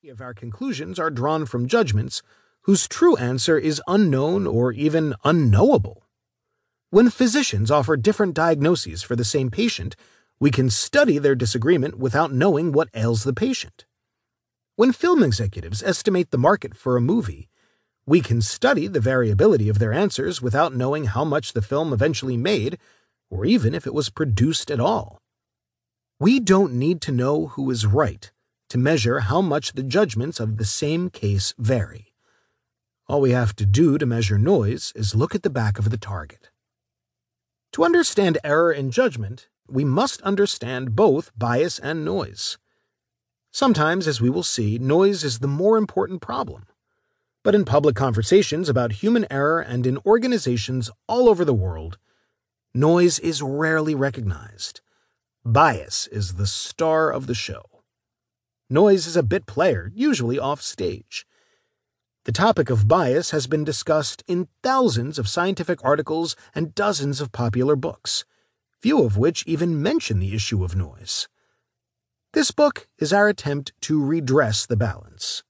Of our conclusions are drawn from judgments whose true answer is unknown or even unknowable. When physicians offer different diagnoses for the same patient, we can study their disagreement without knowing what ails the patient. When film executives estimate the market for a movie, we can study the variability of their answers without knowing how much the film eventually made, or even if it was produced at all. We don't need to know who is right to measure how much the judgments of the same case vary. All we have to do to measure noise is look at the back of the target. To understand error in judgment, we must understand both bias and noise. Sometimes, as we will see, noise is the more important problem. But in public conversations about human error and in organizations all over the world, noise is rarely recognized. Bias is the star of the show. Noise is a bit player, usually off stage. The topic of bias has been discussed in thousands of scientific articles and dozens of popular books, few of which even mention the issue of noise. This book is our attempt to redress the balance.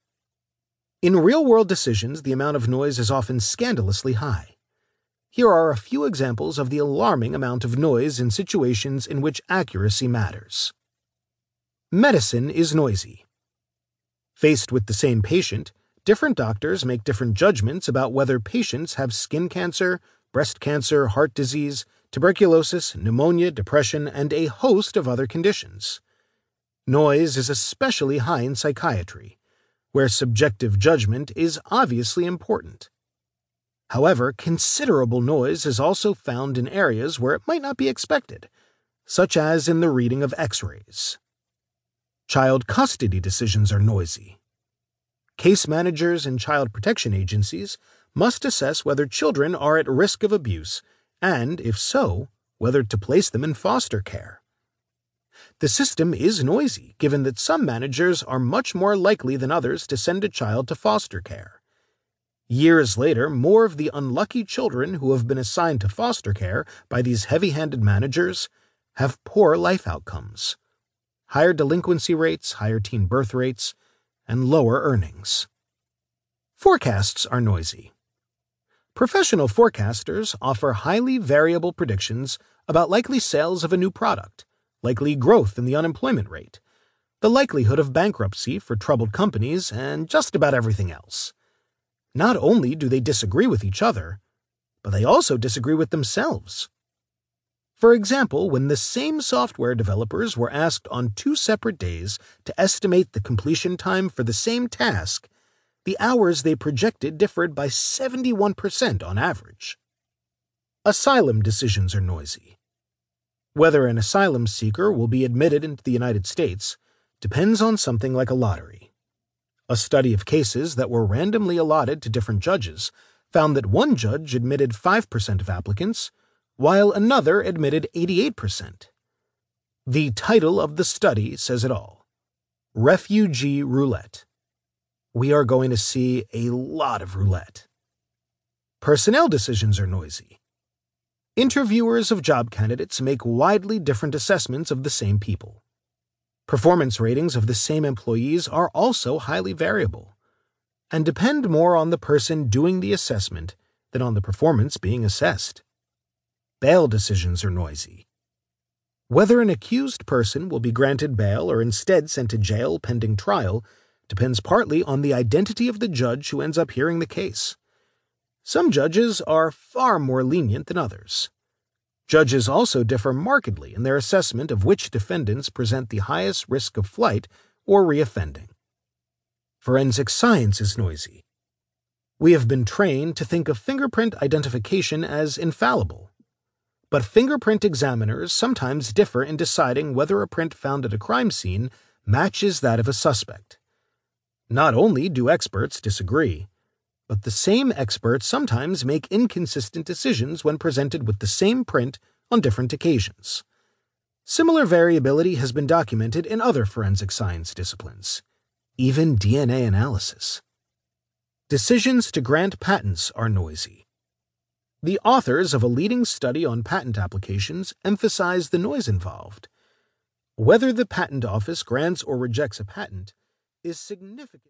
In real-world decisions, the amount of noise is often scandalously high. Here are a few examples of the alarming amount of noise in situations in which accuracy matters. Medicine is noisy. Faced with the same patient, different doctors make different judgments about whether patients have skin cancer, breast cancer, heart disease, tuberculosis, pneumonia, depression, and a host of other conditions. Noise is especially high in psychiatry, where subjective judgment is obviously important. However, considerable noise is also found in areas where it might not be expected, such as in the reading of X-rays. Child custody decisions are noisy. Case managers and child protection agencies must assess whether children are at risk of abuse and, if so, whether to place them in foster care. The system is noisy, given that some managers are much more likely than others to send a child to foster care. Years later, more of the unlucky children who have been assigned to foster care by these heavy-handed managers have poor life outcomes, higher delinquency rates, higher teen birth rates, and lower earnings. Forecasts are noisy. Professional forecasters offer highly variable predictions about likely sales of a new product, likely growth in the unemployment rate, the likelihood of bankruptcy for troubled companies, and just about everything else. Not only do they disagree with each other, but they also disagree with themselves. For example, when the same software developers were asked on 2 separate days to estimate the completion time for the same task, the hours they projected differed by 71% on average. Asylum decisions are noisy. Whether an asylum seeker will be admitted into the United States depends on something like a lottery. A study of cases that were randomly allotted to different judges found that one judge admitted 5% of applicants, while another admitted 88%. The title of the study says it all: Refugee Roulette. We are going to see a lot of roulette. Personnel decisions are noisy. Interviewers of job candidates make widely different assessments of the same people. Performance ratings of the same employees are also highly variable, and depend more on the person doing the assessment than on the performance being assessed. Bail decisions are noisy. Whether an accused person will be granted bail or instead sent to jail pending trial depends partly on the identity of the judge who ends up hearing the case. Some judges are far more lenient than others. Judges also differ markedly in their assessment of which defendants present the highest risk of flight or reoffending. Forensic science is noisy. We have been trained to think of fingerprint identification as infallible, but fingerprint examiners sometimes differ in deciding whether a print found at a crime scene matches that of a suspect. Not only do experts disagree, but the same experts sometimes make inconsistent decisions when presented with the same print on different occasions. Similar variability has been documented in other forensic science disciplines, even DNA analysis. Decisions to grant patents are noisy. The authors of a leading study on patent applications emphasize the noise involved. Whether the patent office grants or rejects a patent is significant.